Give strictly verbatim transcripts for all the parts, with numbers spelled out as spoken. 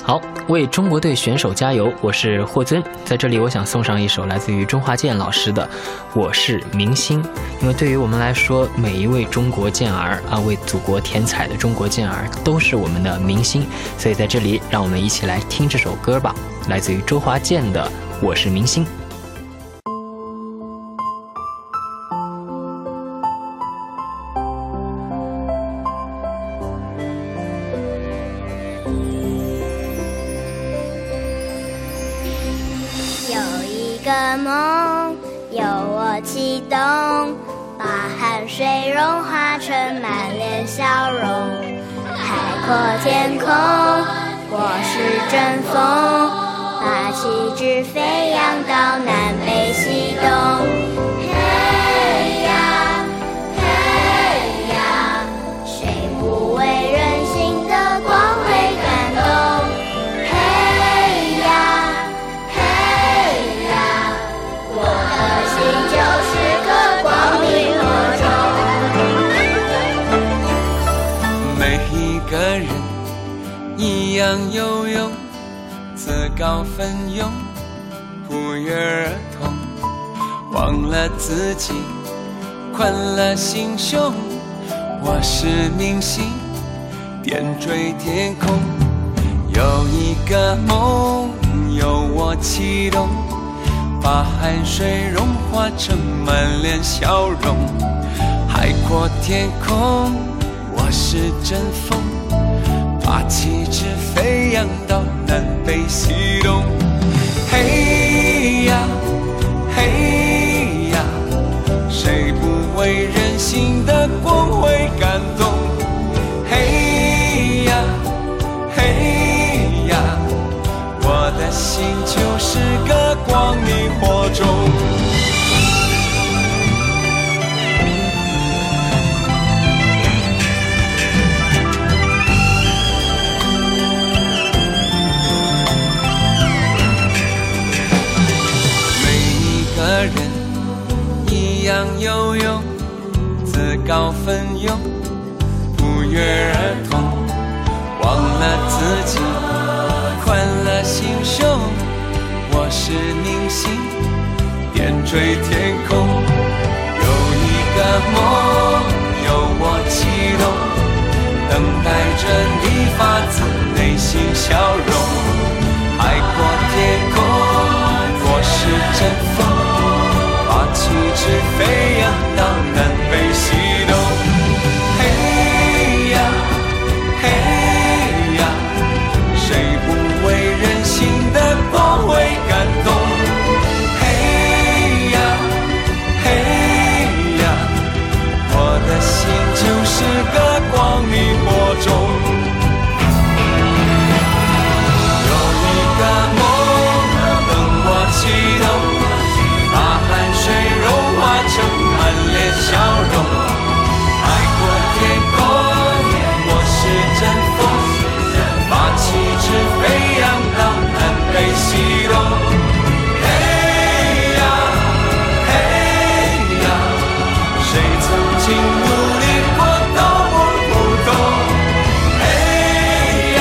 好，为中国队选手加油！我是霍尊，在这里我想送上一首来自于周华健老师的《我是明星》，因为对于我们来说，每一位中国健儿啊，为祖国添彩的中国健儿都是我们的明星，所以在这里，让我们一起来听这首歌吧，来自于周华健的《我是明星》。 个梦由我启动，把汗水融化成满脸笑容。海阔天空，我是阵风，把旗帜飞扬到南北西东。嘿呀嘿呀，谁不为人性的光辉感动？ 个人一样游泳，自告奋勇，不约而同，忘了自己，宽了心胸。我是明星，点缀天空，有一个梦由我启动，把汗水融化成满脸笑容。海阔天空，我是阵风，把旗帜飞扬到南北西东。嘿呀嘿呀，谁不为人性的光辉感动？嘿呀嘿呀，我的心就是个光明火种。人一样游泳，自告奋勇，不约而同，忘了自己，宽了心胸。我是明星，点缀天空，有一个梦由我启动，等待着你发自内心笑容。海阔天空，我是阵风，把旗帜飞扬到南北西东。嘿呀嘿呀，谁不为人性的光辉感动？嘿呀嘿呀，我的心就是个光明火种。有一个梦等我启动，把汗水融化成满脸笑容。海阔天空，我是阵风，把旗帜飞扬到南北西东。嘿呀嘿呀，谁曾经努力过都不不懂？嘿呀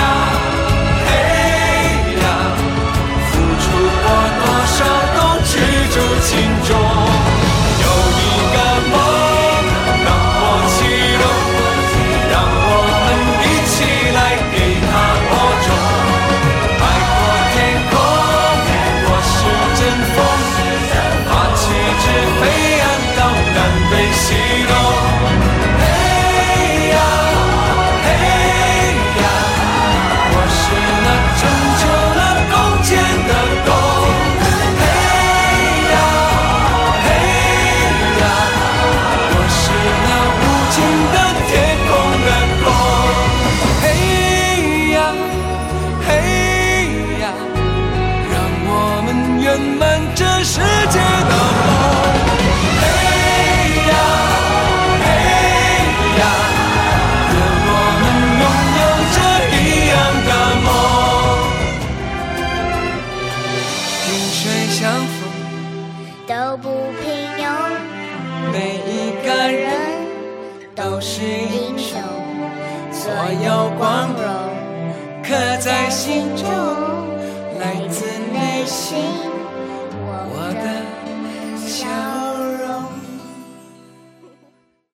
嘿呀，付出过多少都举足轻重。有一个梦让我启动，让我们一起来给它播种。海阔天空，我是阵风，把旗帜飞扬到南北西东。嘿呀嘿呀，我是那终究那弓箭的弓。圆满这世界的梦。嘿呀嘿呀，愿我们拥有这一样的梦。萍水相逢都不平庸， 每一个人都是英雄，所有光荣刻在心中。